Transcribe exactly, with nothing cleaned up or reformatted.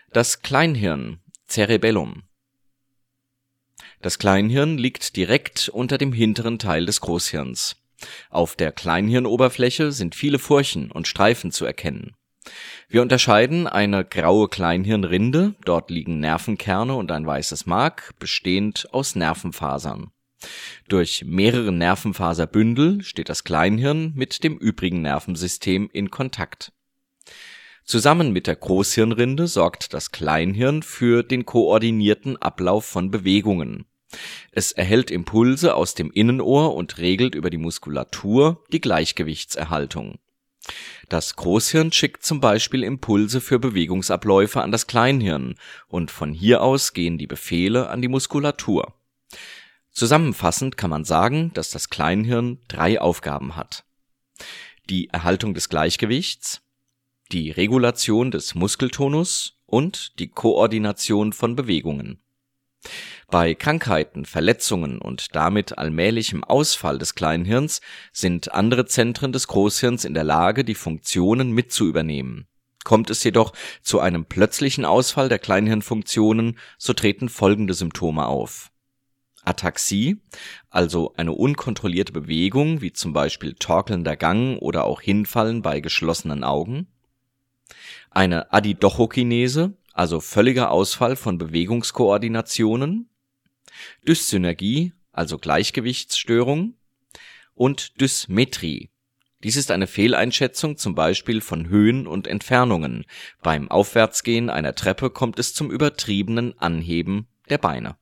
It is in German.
Das Kleinhirn (Cerebellum). Das Kleinhirn liegt direkt unter dem hinteren Teil des Großhirns. Auf der Kleinhirnoberfläche sind viele Furchen und Streifen zu erkennen. Wir unterscheiden eine graue Kleinhirnrinde, dort liegen Nervenkerne und ein weißes Mark, bestehend aus Nervenfasern. Durch mehrere Nervenfaserbündel steht das Kleinhirn mit dem übrigen Nervensystem in Kontakt. Zusammen mit der Großhirnrinde sorgt das Kleinhirn für den koordinierten Ablauf von Bewegungen. Es erhält Impulse aus dem Innenohr und regelt über die Muskulatur die Gleichgewichtserhaltung. Das Großhirn schickt zum Beispiel Impulse für Bewegungsabläufe an das Kleinhirn und von hier aus gehen die Befehle an die Muskulatur. Zusammenfassend kann man sagen, dass das Kleinhirn drei Aufgaben hat: die Erhaltung des Gleichgewichts, die Regulation des Muskeltonus und die Koordination von Bewegungen. Bei Krankheiten, Verletzungen und damit allmählichem Ausfall des Kleinhirns sind andere Zentren des Großhirns in der Lage, die Funktionen mit zu übernehmen. Kommt es jedoch zu einem plötzlichen Ausfall der Kleinhirnfunktionen, so treten folgende Symptome auf: Ataxie, also eine unkontrollierte Bewegung, wie zum Beispiel torkelnder Gang oder auch Hinfallen bei geschlossenen Augen. Eine Adidochokinese, also völliger Ausfall von Bewegungskoordinationen. Dyssynergie, also Gleichgewichtsstörung. Und Dysmetrie. Dies ist eine Fehleinschätzung zum Beispiel von Höhen und Entfernungen. Beim Aufwärtsgehen einer Treppe kommt es zum übertriebenen Anheben der Beine.